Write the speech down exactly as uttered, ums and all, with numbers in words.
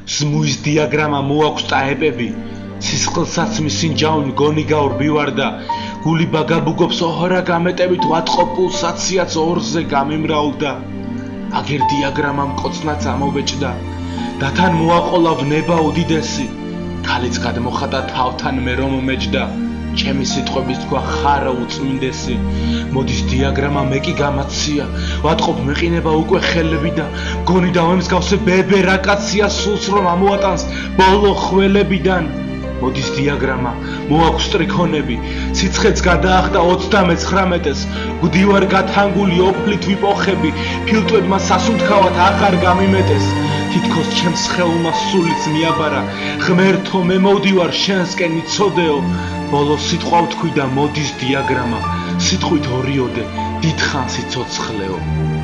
ზმუის დიაგრამა მოაქვს ტაეპები სისხლსაც მისინჯავნ გონი გაურბივარ და გული ბაგაბუგობს ოჰრა გამეტებით ვატყო პულსაციაც ორზე გამიმრავლდა აგერ დიაგრამამ კოცნაც ამოვეჭდა და თან მოაყოლავ ნება უდიდესი ქალიც გადმოხატა თავთან მე რომ მეჯდა ჩემი სიტყვების თქვა ხარა უწმინდესი მოდის დიაგრამა მე კი გამაცია ვატყობ მეყინება უკვე ხელები და გონი დავემსგავსე ბებე რა კაცია სულს რომ ამოატანს ბოლო ხველებიდან მოდის დიაგრამა მოაქვს ტრიქონები სიცხეც გადაახდა ოცდამეცხრამეტეს გვდივარ გათანგული ოფლით ვიპოხები ფილტვებმა სასუნთქავად აღარ გამიმეტეს თითქოს ჩემს ხელმა სულიც მიაბარა ღმერთო მე მოვდივარ შენსკენ იცოდეო ბოლო სიტყვა ვთქვი და მოდის დიაგრამა სიტყვით ორიოდე დიდხანს იცოცხლეო